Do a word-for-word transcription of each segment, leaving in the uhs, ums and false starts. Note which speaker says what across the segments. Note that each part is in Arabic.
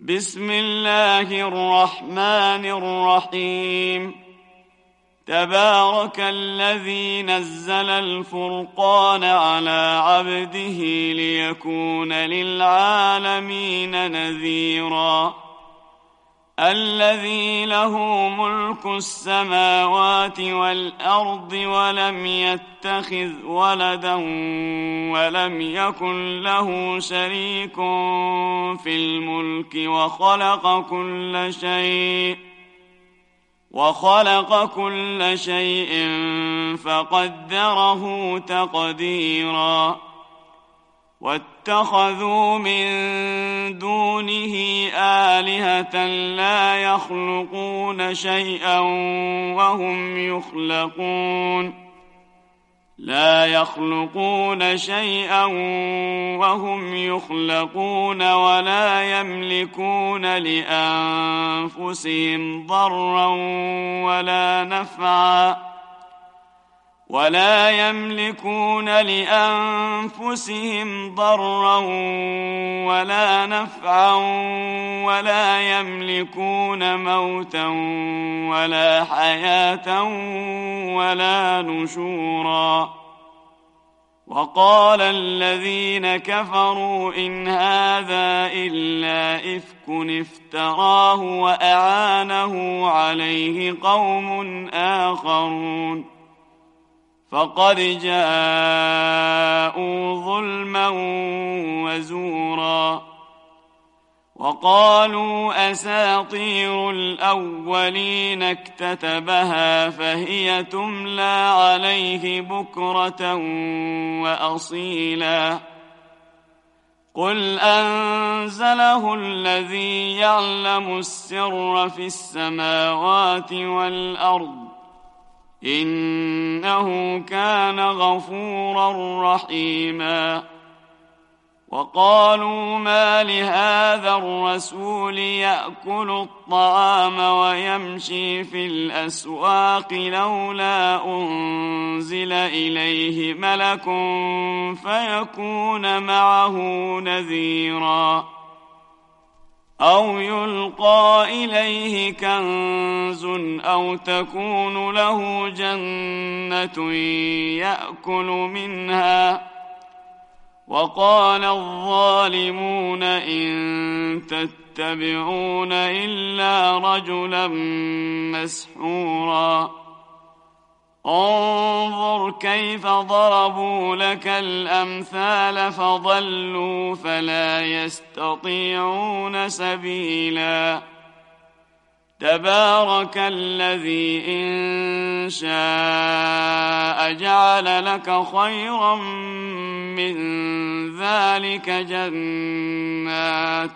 Speaker 1: بسم الله الرحمن الرحيم. تبارك الذي نزل الفرقان على عبده ليكون للعالمين نذيرا. الذي له ملك السماوات والأرض ولم يتخذ ولدا ولم يكن له شريك في الملك وخلق كل شيء وخلق كل شيء فقدره تقديرا. واتخذوا من دونه آلهة لا يخلقون شيئا وهم يخلقون لا يخلقون شيئا وهم يخلقون ولا يملكون لأنفسهم ضرا ولا نفعا ولا يملكون لأنفسهم ضرا ولا نفعا ولا يملكون موتا ولا حياة ولا نشورا. وقال الذين كفروا إن هذا إلا إفك افتراه وأعانه عليه قوم آخرون فقد جاءوا ظلما وزورا. وقالوا أساطير الأولين اكتتبها فهي تملى عليه بكرة وأصيلا. قل أنزله الذي يعلم السر في السماوات والأرض إنه كان غفورا رحيما. وقالوا ما لهذا الرسول يأكل الطعام ويمشي في الأسواق لولا أنزل إليه ملك فيكون معه نذيرا أو يلقى إليه كنز أو تكون له جنة يأكل منها. وقال الظالمون إن تتبعون إلا رجلا مسحورا. انظر كيف ضربوا لك الأمثال فضلوا فلا يستطيعون سبيلا. تبارك الذي إن شاء جعل لك خيرا من ذلك جنات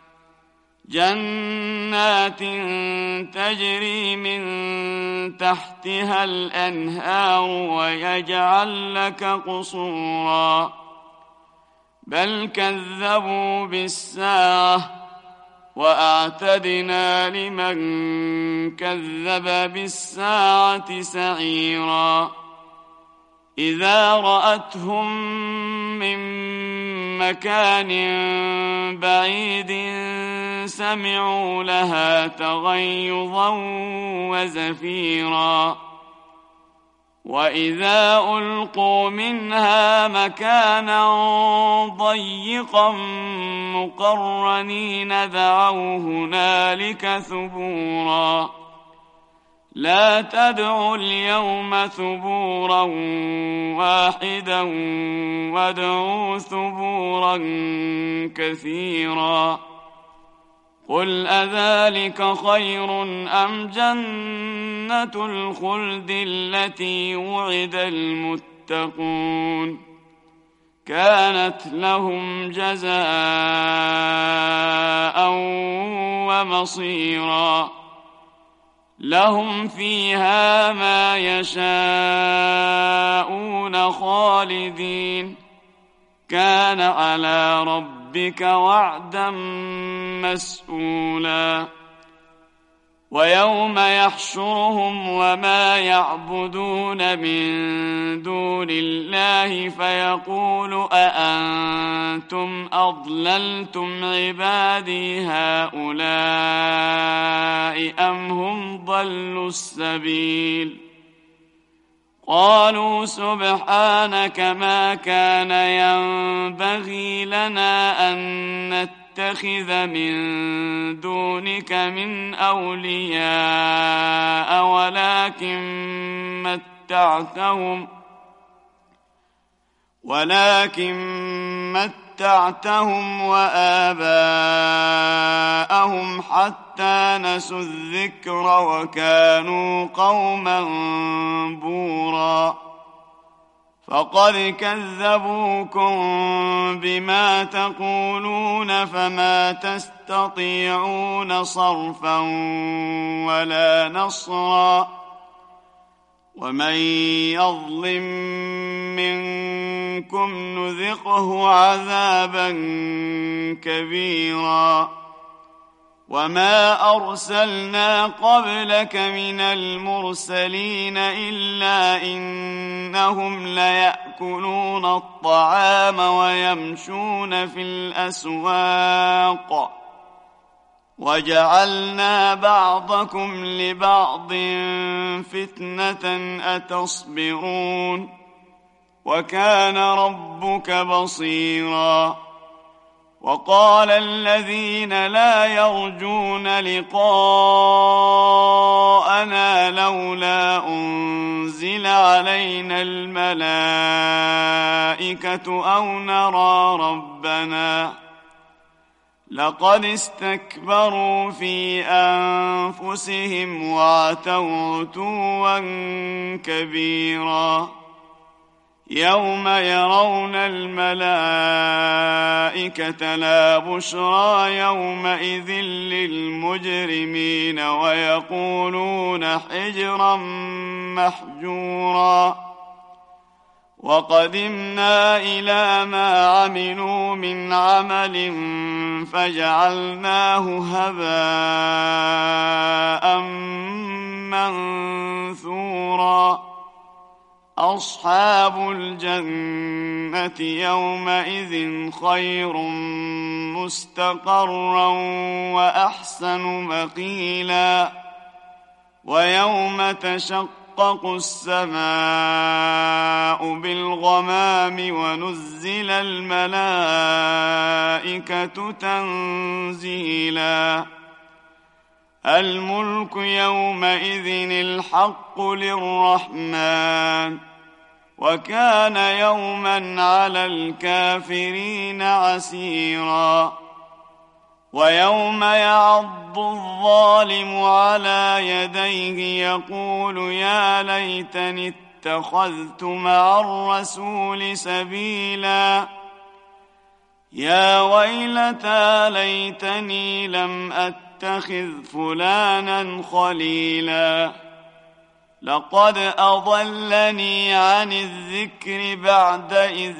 Speaker 1: جنات تجري من تحتها الأنهار ويجعل لك قصورا. بل كذبوا بالساعة وأعتدنا لمن كذب بالساعة سعيرا. إذا رأتهم من مكان بعيد سمعوا لها تغيظا وزفيرا. وإذا ألقوا منها مكانا ضيقا مقرنين دعوا هنالك ثبورا. لا تدعوا اليوم ثبورا واحدا وادعوا ثبورا كثيرا. قل أذلك خير أم جنة الخلد التي وعد المتقون كانت لهم جزاء ومصيرا. لهم فيها ما يشاءون خالدين كان على ربك وعدا مسئولا. ويوم يحشرهم وما يعبدون من دون الله فيقول أأنتم أضللتم عبادي هؤلاء أم هم ضلوا السبيل قالوا سبحانك ما كان ينبغي لنا أن نتخذ من دونك من أولياء ولكن متعتهم ولكن متعتهم وآباءهم حتى نسوا الذكر وكانوا قوما بورا فقد كذبوكم بما تقولون فما تستطيعون صرفا ولا نصرا ومن يظلم منكم نذقه عذابا كبيرا وما أرسلنا قبلك من المرسلين إلا إنهم ليأكلون الطعام ويمشون في الأسواق وجعلنا بعضكم لبعض فتنة أتصبرون وكان ربك بصيرا وقال الذين لا يرجون لقاءنا لولا أنزل علينا الملائكة أو نرى ربنا لقد استكبروا في أنفسهم وعتوا عتوا كبيرا يوم يرون الملائكة لا بشرى يومئذ للمجرمين ويقولون حجرا محجورا وقدمنا إلى ما عملوا من عمل فجعلناه هباء منثورا أصحاب الجنة يومئذ خير مستقرا وأحسن مقيلا ويوم تشقق السماء بالغمام ونزل الملائكة تنزيلا الملك يومئذ الحق للرحمن وكان يوما على الكافرين عسيرا ويوم يعض الظالم على يديه يقول يا ليتني اتخذت مع الرسول سبيلا يا ويلتى ليتني لم أتخذ فلانا خليلا لقد أضلني عن الذكر بعد إذ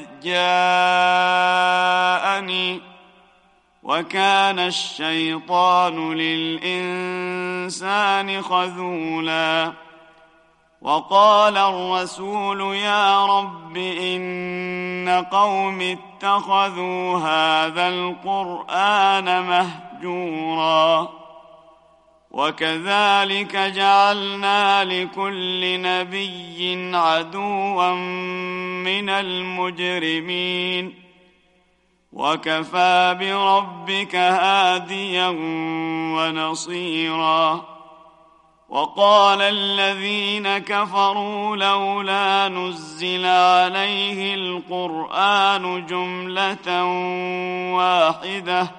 Speaker 1: جاءني وكان الشيطان للإنسان خذولا وقال الرسول يا رب إن قوم اتخذوا هذا القرآن مهجورا وكذلك جعلنا لكل نبي عدوا من المجرمين وكفى بربك هاديا ونصيرا وقال الذين كفروا لولا نزل عليه القرآن جملة واحدة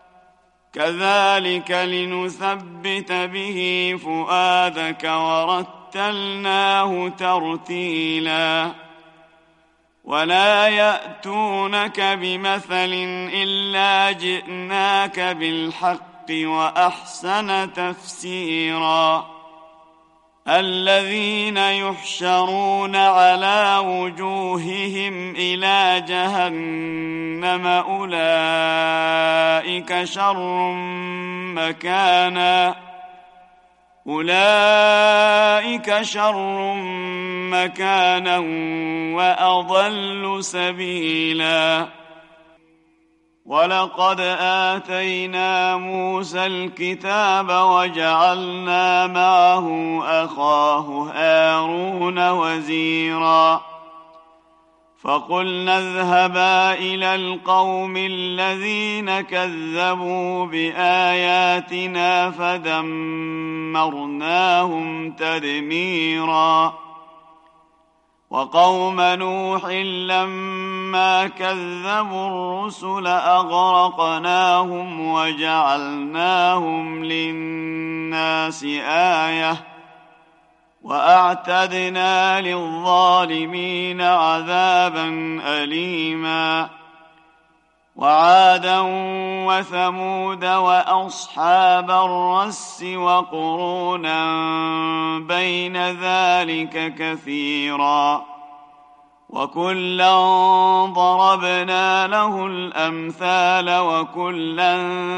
Speaker 1: كذلك لنثبت به فؤادك ورتلناه ترتيلا ولا يأتونك بمثل إلا جئناك بالحق وأحسن تفسيرا الذين يحشرون على وجوههم إلى جهنم أولئك شر مكانا أولئك شر مكانا وأضل سبيلا. ولقد آتينا موسى الكتاب وجعلنا معه أخاه هارون وزيرا فقلنا اذهبا إلى القوم الذين كذبوا بآياتنا فدمرناهم تدميرا. وقوم نوح لما كذبوا الرسل أغرقناهم وجعلناهم للناس آية وأعتدنا للظالمين عذابا أليما. وعادا وثمود وأصحاب الرس وقرونا بين ذلك كثيرا وكلا ضربنا له الأمثال وكلا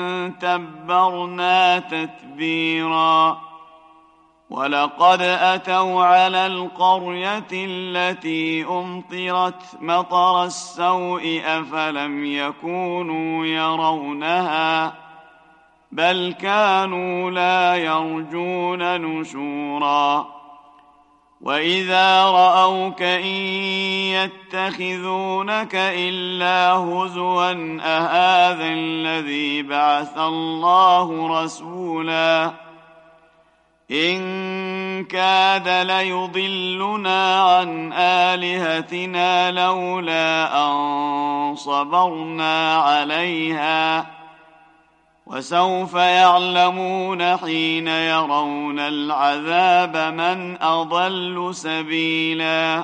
Speaker 1: تبرنا تتبيرا. ولقد أتوا على القرية التي أمطرت مطر السوء أفلم يكونوا يرونها بل كانوا لا يرجون نشورا. وإذا رأوك إن يتخذونك إلا هزوا أهذا الذي بعث الله رسولا إن كاد ليضلنا عن آلهتنا لولا أن صبرنا عليها وسوف يعلمون حين يرون العذاب من أضل سبيلا.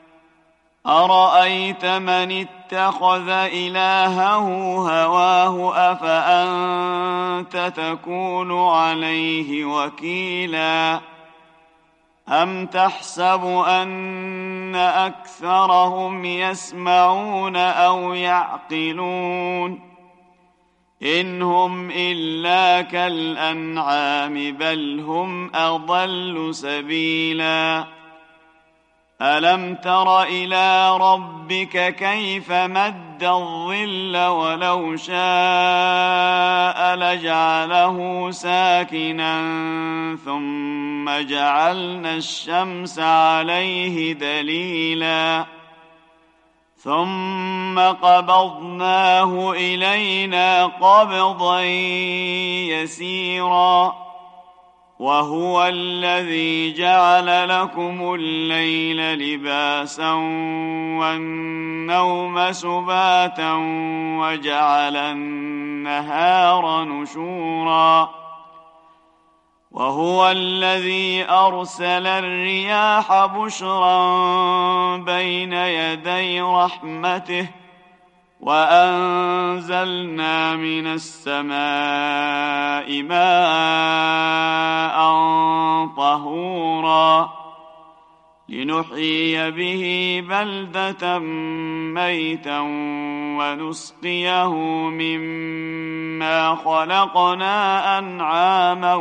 Speaker 1: أرأيت من اتخذ إلهه هواه أفأنت تكون عليه وكيلا أم تحسب أن أكثرهم يسمعون أو يعقلون إن هم إلا كالأنعام بل هم أضل سبيلا. ألم تر إلى ربك كيف مد الظل ولو شاء لجعله ساكنا ثم جعلنا الشمس عليه دليلا ثم قبضناه إلينا قبضا يسيرا. وهو الذي جعل لكم الليل لباسا والنوم سباتا وجعل النهار نشورا. وهو الذي أرسل الرياح بشرا بين يدي رحمته وأنزلنا من السماء ماء طهورا لنحيي به بلدة ميتا ونسقيه مما خلقنا أنعاما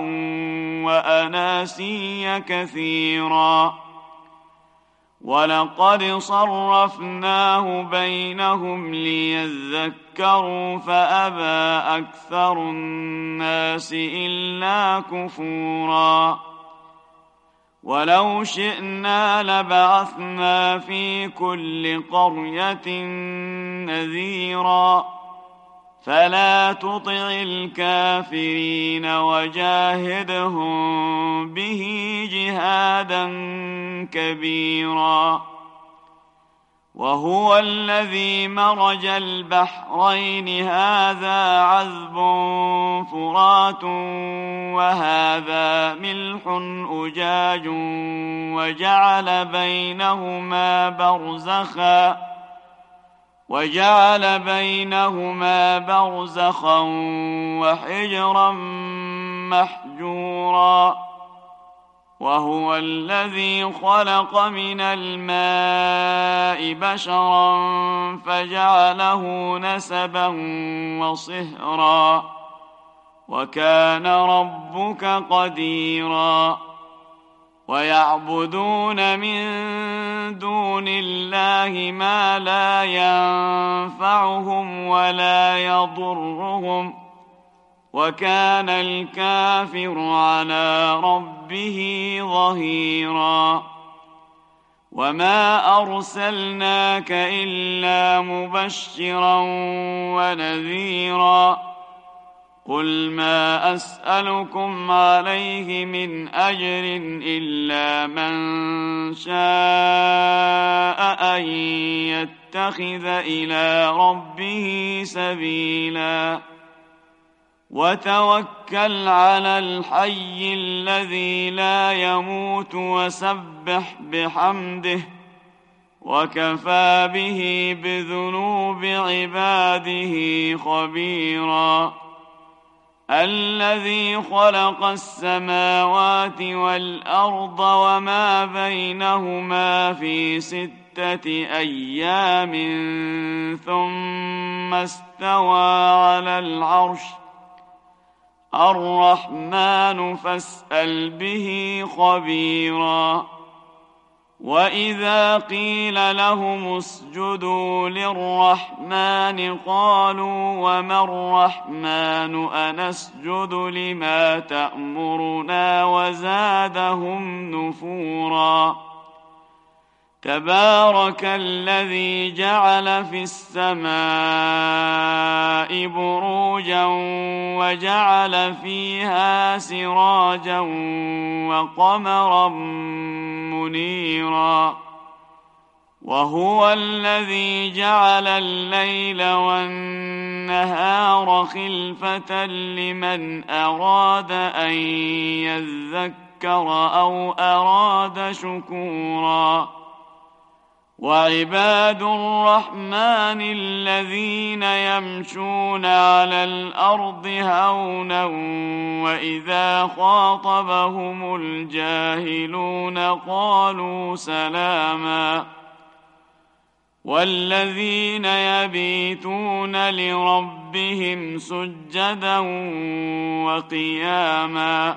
Speaker 1: وأناسيا كثيرا. ولقد صرفناه بينهم ليذكروا فأبى أكثر الناس إلا كفورا. ولو شئنا لبعثنا في كل قرية نذيرا فلا تطع الكافرين وجاهدهم به جهادا كبيرا. وهو الذي مرج البحرين هذا عذب فرات وهذا ملح أجاج وجعل بينهما برزخا وجعل بينهما برزخا وحجرا محجورا. وهو الذي خلق من الماء بشرا فجعله نسبا وصهرا وكان ربك قديرا ويعبدون من دون الله ما لا ينفعهم ولا يضرهم وكان الكافر على ربه ظهيرا وما أرسلناك إلا مبشرا ونذيرا قل ما أسألكم عليه من أجر إلا من شاء أن يتخذ إلى ربه سبيلا وتوكل على الحي الذي لا يموت وسبح بحمده وكفى به بذنوب عباده خبيرا الذي خلق السماوات والأرض وما بينهما في ستة أيام ثم استوى على العرش الرحمن فاسأل به خبيرا وإذا قيل لهم اسجدوا للرحمن قالوا وما الرحمن أنسجد لما تأمرنا وزادهم نفورا تبارك الذي جعل في السماء بروجا وجعل فيها سراجا وقمرا منيرا وهو الذي جعل الليل والنهار خلفة لمن أراد أن يذكر أو أراد شكورا وعباد الرحمن الذين يمشون على الأرض هونا وإذا خاطبهم الجاهلون قالوا سلاما والذين يبيتون لربهم سجدا وقياما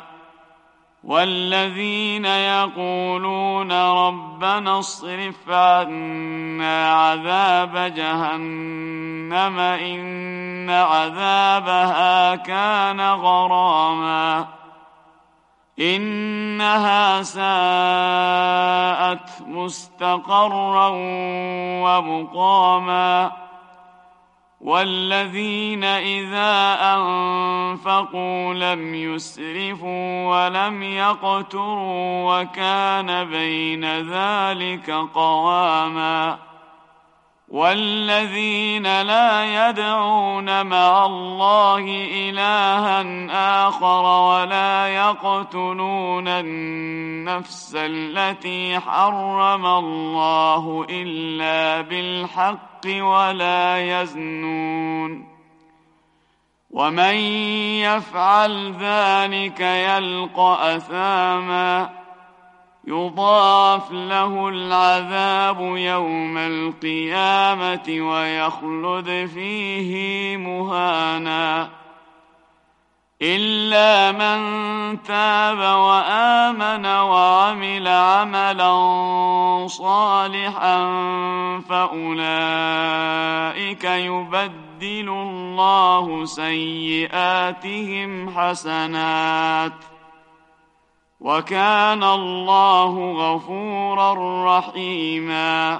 Speaker 1: والذين يقولون ربنا اصرف عنا عذاب جهنم إن عذابها كان غراما إنها ساءت مستقرا ومقاما والذين إذا أنفقوا لم يسرفوا ولم يقتروا وكان بين ذلك قواما والذين لا يدعون مع الله إلها آخر ولا يقتلون النفس التي حرم الله إلا بالحق ولا يزنون ومن يفعل ذلك يلقى أثاما يضاعف له العذاب يوم القيامة ويخلد فيه مهانا إلا من تاب وآمن وعمل عملا صالحا فأولئك يبدل الله سيئاتهم حسنات وكان الله غفورا رحيما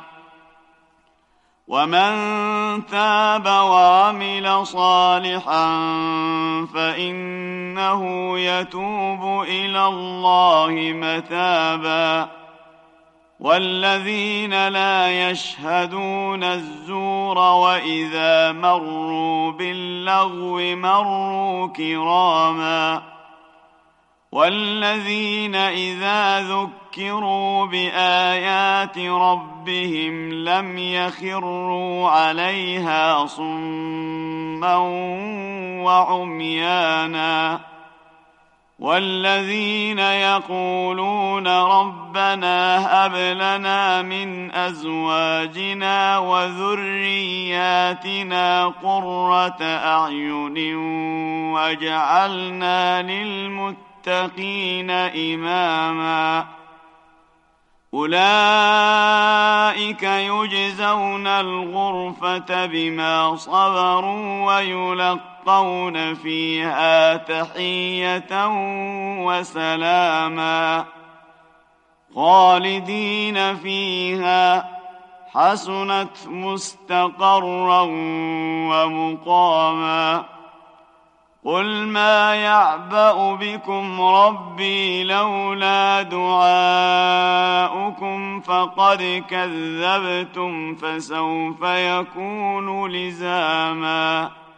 Speaker 1: ومن تاب وعمل صالحا فإنه يتوب إلى الله متابا والذين لا يشهدون الزور وإذا مروا باللغو مروا كراما والذين إذا ذكروا بآيات ربهم لم يخروا عليها صما وعميانا والذين يقولون ربنا هب لنا من أزواجنا وذرياتنا قرة أعين واجعلنا للمتقين إماما أولئك يجزون الغرفة بما صبروا ويلقون فيها تحية وسلاما خالدين فيها حسنت مستقرا ومقاما قل ما يعبأ بكم ربي لولا دعاؤكم فقد كذبتم فسوف يكون لزاما